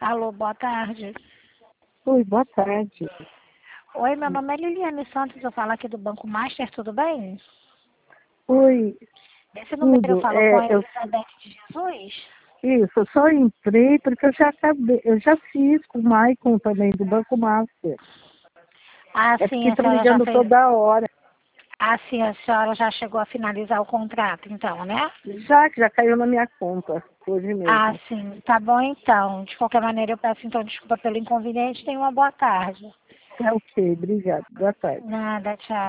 Alô, boa tarde. Oi, boa tarde. Oi, meu nome é Liliane Santos, eu falo aqui do Banco Master, tudo bem? Oi, Esse número eu tudo. falo com a Elizabeth de Jesus? Isso, eu só entrei porque eu já fiz com o Maicon também, do Banco Master. Ah, É sim, porque a estão senhora já ligando fez. toda hora. Ah, sim, a senhora já chegou a finalizar o contrato, então, né? Já caiu na minha conta, hoje Ah, mesmo. sim, tá bom então. De qualquer maneira, eu peço então desculpa pelo inconveniente. Tenha uma boa tarde. Tá ok, obrigado. Boa tarde. Nada, tchau.